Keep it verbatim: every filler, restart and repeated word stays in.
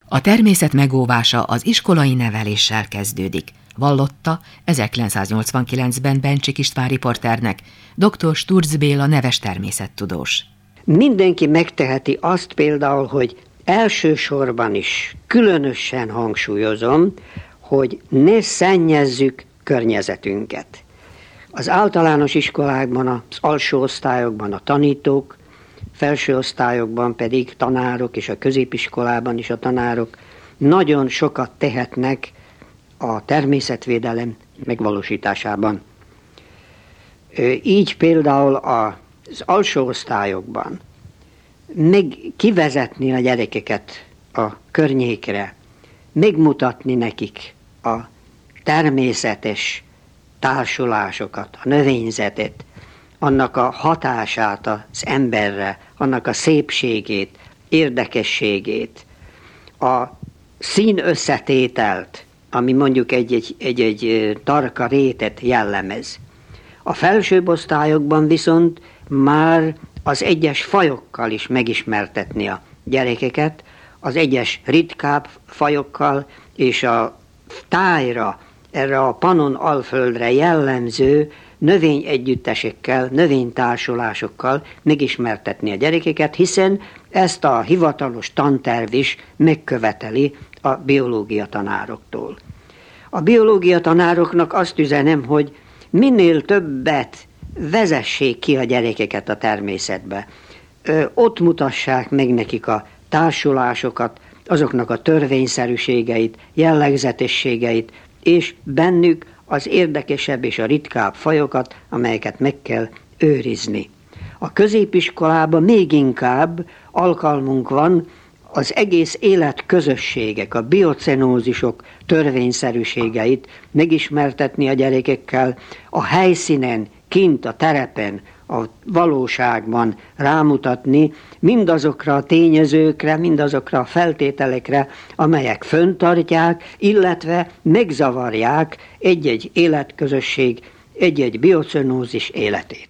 A természet megóvása az iskolai neveléssel kezdődik, vallotta ezerkilencszáznyolcvankilencben Bencsik István riporternek dr. Sturz Béla neves természettudós. Mindenki megteheti azt például, hogy elsősorban is különösen hangsúlyozom, hogy ne szennyezzük környezetünket. Az általános iskolákban, az alsó osztályokban a tanítók, felső osztályokban pedig tanárok, és a középiskolában is a tanárok nagyon sokat tehetnek a természetvédelem megvalósításában. Így például az alsó osztályokban meg kivezetni a gyerekeket a környékre, megmutatni nekik a természetes társulásokat, a növényzetet, annak a hatását az emberre, annak a szépségét, érdekességét, a szín összetételt, ami mondjuk egy-egy, egy-egy tarka rétet jellemez. A felsőbb osztályokban viszont már az egyes fajokkal is megismertetni a gyerekeket, az egyes ritkább fajokkal és a tájra, erre a Pannon alföldre jellemző növényegyüttesekkel, növénytársulásokkal megismertetni a gyerekeket, hiszen ezt a hivatalos tanterv is megköveteli a biológia tanároktól. A biológia tanároknak azt üzenem, hogy minél többet vezessék ki a gyerekeket a természetbe. Ö, ott mutassák meg nekik a társulásokat, azoknak a törvényszerűségeit, jellegzetességeit, és bennük az érdekesebb és a ritkább fajokat, amelyeket meg kell őrizni. A középiskolában még inkább alkalmunk van az egész élet közösségek, a biocenózisok törvényszerűségeit megismertetni a gyerekekkel, a helyszínen, kint a terepen, a valóságban rámutatni mindazokra a tényezőkre, mindazokra a feltételekre, amelyek föntartják, illetve megzavarják egy-egy életközösség, egy-egy biocenózis életét.